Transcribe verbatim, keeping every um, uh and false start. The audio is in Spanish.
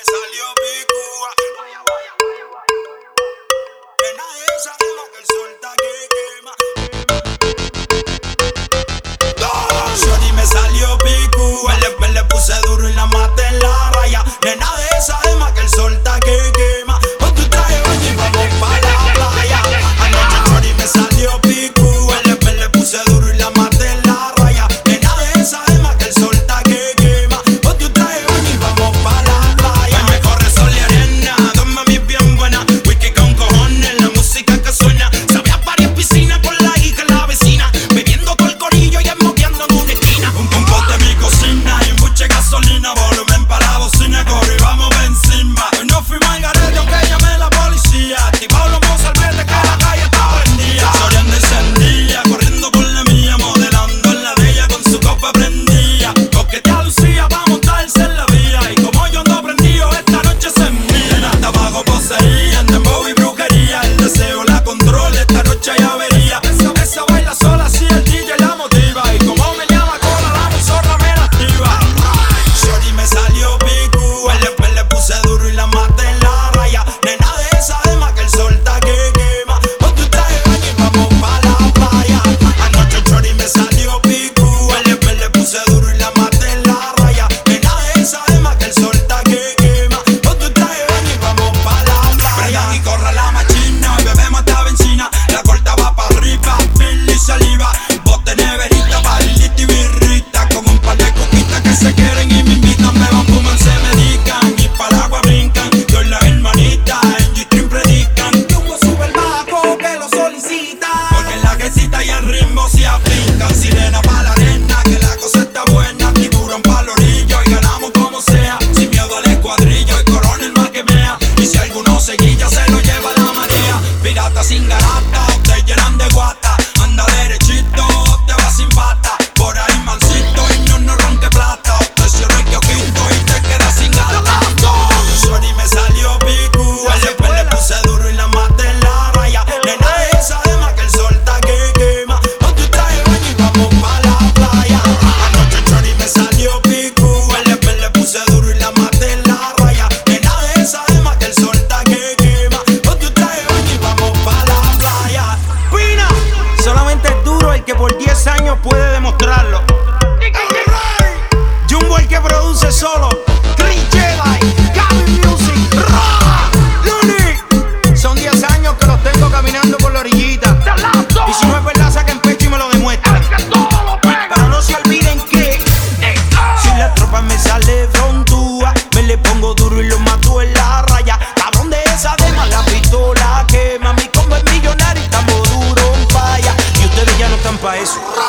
me salió picúa. Nena esa es la que el sol está que quema. Shorty me salió picúa. Le, me le puse duro y la maté en la raya. Nena de esa es más que el sol está que quema. Con tu traje baño y vamos pa' la playa. Anoche Shorty me salió picúa. Le, me le puse duro y la maté en la raya. Nena de esa es más que el sol está que quema. Con tu traje baño y vamos pa' la playa. Hoy me corre sol y arena, dos mami bien buenas. Whisky con cojones, la música que suena. Sabe a varias piscinas con la hija y la vecina. Bebiendo todo el corillo y esmoqueando en una esquina. Un, un pote en mi cocina y mucha gasolina. Volumen para la bocina, corre y vamos pa' encima. Hoy no fuimos al garete aunque llamé la policía. Activado los mozalbetes que la calle está prendida. Soriando encendida, corriendo por la mía. Modelando en la de ella con su copa prendida. Coquetea Lucía pa' montarse en la vía. Y como yo ando prendido, esta noche se mía. Hasta bajo poseía, en dembow y brujería. El deseo la controla, esta noche hay avería. Esa, esa baila sola, si el D J la motiva. Y como me llama cola, la musorra me la activa. Shorty me salió picúa. Después le puse duro y la maté en la raya. Nena de esa es más que el sol está que quema. Con tu traje baño y vamos pa' la playa. Anoche Shorty me salió picúa. Después le puse duro y la maté en la raya. Nena de esa es más que el sol está que quema. Con tu traje baño y vamos pa' la playa. Y corre la machina, hoy bebemos hasta benzina. La corta va pa' arriba, fil y saliva. Bote neverita, bailita y birrita. Con un par de coquitas que se quieren y me invitan. Me van, fuman, se medican y pa'l agua brincan. Yo y la hermanita en G-Stream predican. Jumbo sube el bajo que lo solicita. Porque en la quesita y el ritmo se aplican. Sirena pa' la arena, que la cosa está buena. Tiburón pa' la orilla y ganamos como sea. Sin miedo al escuadrillo y corona el más que mea. Y si alguno se guilla se lo lleva la marea. Pirata sin garata, te llenan de guata. Anda derechito, te vas sin pata. Por ahí mansito y no nos ronque plata. Te cierro el kiosquito y te quedas sin gata. Shorty me salió picúa. Después le puse duro y la maté en la raya. Nena de esa es más que el sol está que quema. Con tu traje baño y vamos pa' la playa. Anoche Shorty me salió picúa. Después le puse duro y la maté en la raya. Nena de esa es más que el sol está que quema. Con tu traje baño y vamos pa' la playa. Pina, solamente es duro el que por diez años puede demostrarlo. Jumbo el que produce solo. Chris Jedi, Gavin Music, Ra, Luni. Son diez años que los tengo caminando por la orillita. Y si no es verdad, saquen pecho y me lo demuestran. Pero no se olviden que si la tropa me sale frontúa, me le pongo duro y lo mato en la raya. Cabrón de esa de más la pistola quema. Mi combo es millonario y estamos duro en falla. Y ustedes ya no están pa' eso.